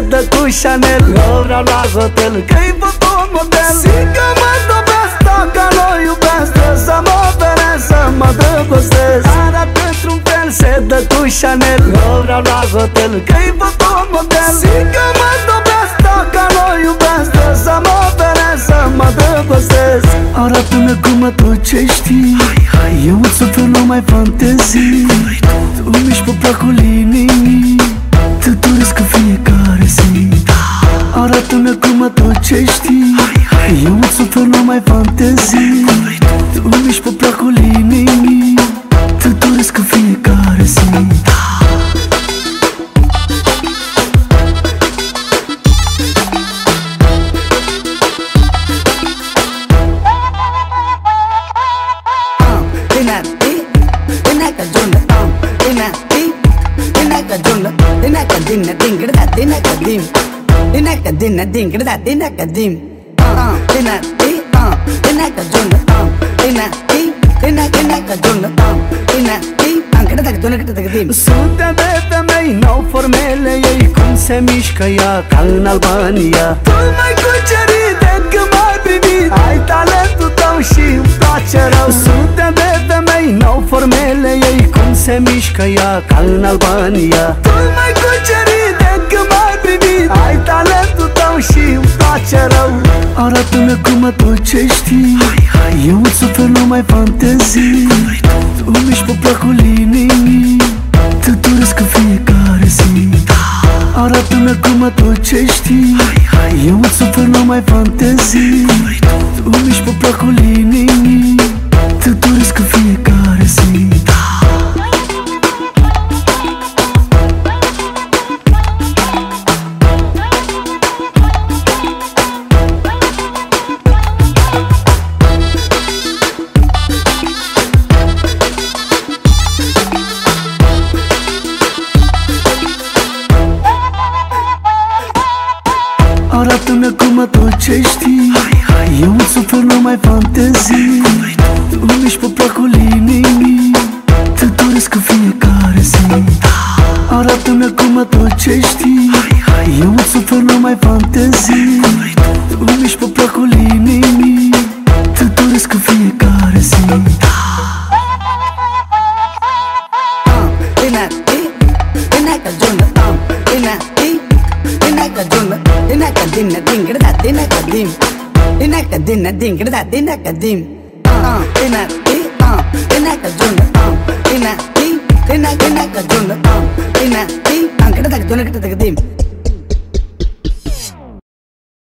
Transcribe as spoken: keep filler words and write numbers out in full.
dă cu Chanel. Eu vreau la hotel, că-i un model. Zic că mă dobesc, dacă nu iubesc, trebuie să mă operez, să mă drăgostesc. Arată într-un fel, se dă cu Chanel. Eu vreau la hotel, că-i un model. Zic că mă dobesc, dacă nu iubesc, trebuie să mă operez, să mă drăgostesc. Arată-mi cum mă tot ce știi. Eu îți ofer numai fantezii. Tu miști pe placul inimii, te doresc în fiecare zi. Arată-mi cum tot ce știi. Eu îți ofer numai fantezii. Tu miști pe placul inimii, te doresc în fiecare zi. Dinna ding da dinna kadim dinna kadinna ding da dinna kadim ah dinna di ah dinna kadun ah dinna di dinna dinna kadun ah dinna di angada da dinna kadim. Sute de femei n-au formele ei, cum se mișcă ea ca în Albania. Tu mai cucerit de când m-ai privit, ai talentul tău și îmi place rău. Sute de femei n-au formele ei, cum se mișcă ea ca în Albania. Tu mai cucerit de când m-ai privit, ai talentul tău și îmi place rău. Arată-mi cum tot ce știi. Eu îți ofer numai fantezii. Tu miști pe placul inimii, te doresc în fiecare zi. Arată-mi cum tot ce știi. Eu îți ofer numai fantezii. Tu miști pe placul inimii, te doresc în fiecare zi. Arată-mi cum tot ce știi. Eu îți ofer numai fantezii. Tu miști pe placul inimii, te doresc în fiecare zi. Arată-mi cum tot ce știi. Eu îți ofer numai fantezii. Tu miști pe placul inimii, te doresc în fiecare zi. Dinna ding da dinna kadim dinna kadinna ding da dinna kadim ah dinna di ah dinna kadun ah dinna di dinna dinna kadun ah dinna di angada da dinna kadim.